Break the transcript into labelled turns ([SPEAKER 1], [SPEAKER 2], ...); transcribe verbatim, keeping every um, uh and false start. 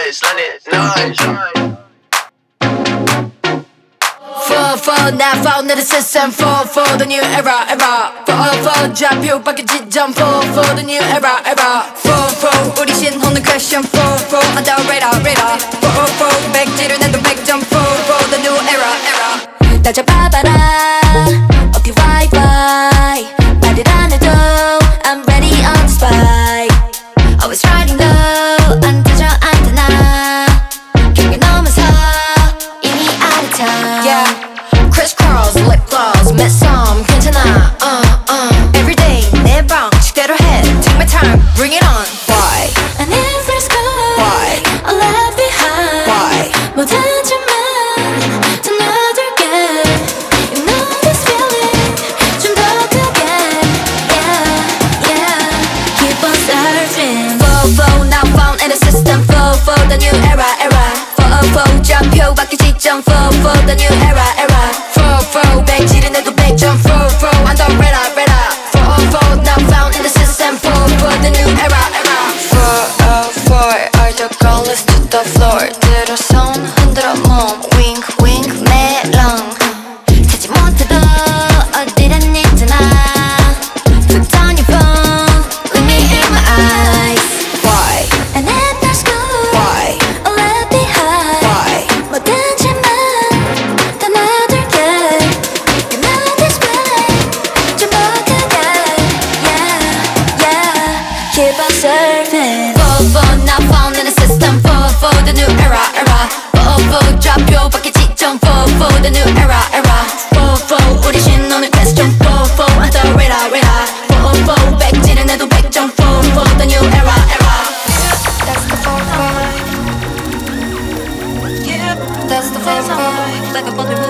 [SPEAKER 1] noise, let it noise.
[SPEAKER 2] Fall, fall, now fall into the system. Fall, fall, the new era, era. Fall, fall, drop you 밖에 지점. Fall, fall, the new era, era. Fall, fall, 우리 신호는 question. Fall, fall, on the radar, radar. Fall, fall, 백지를 내도 백점. Fall, fall, the new era, era. 날 잡아봐라, 어디 와이파이. 말을 안 해도 I'm ready on the spike. Always riding low, 안 터져 안 되나. 경계 넘어서 이미 out of time. Yeah, crisscross, lip gloss, met some 괜찮아. Uh, uh. Everyday 내 방식대로 해. Take my time, bring it on. Why? I never score. Why? All left behind. Why? 못하지만 더 너들게. You know this feeling 좀 더 크게. Yeah, yeah. Keep on searching. Flow, flow, now found in the system. Flow, flow, the new era, era. Flow, flow, 좌표 바뀌 지점. Flow, flow, the new era, era. Flow, flow, 백지를 내도 백점. Flow, flow, on the radar, radar. Flow, flow, now found in the system. Flow, flow, the new era, era. Four, oh, four, all the colors to the floor. 들어 손 흔들어 몸. Wink, wink, 메롱. 찾지 못해도 어디든 있잖아. Put down your phone, look me in my eyes. Why? And at the school. Why? All left behind. Why? 뭐든지만 다 너들게. You know this feeling 좀 더 크게. Yeah, yeah. Keep on surfing. Fall, fall, now found in the system. Fall, fall, the new era, era. Fall, fall, 좌표 바뀌 지점. Fall, fall, the new era, era. Fall, fall, 우리 신호는 question. Fall, fall, on the radar, radar. Fall, fall, 백지를 내도 백점. Fall, fall, the new era, era. That's the fall, fall. Yeah, that's the fall, fall. Like a body.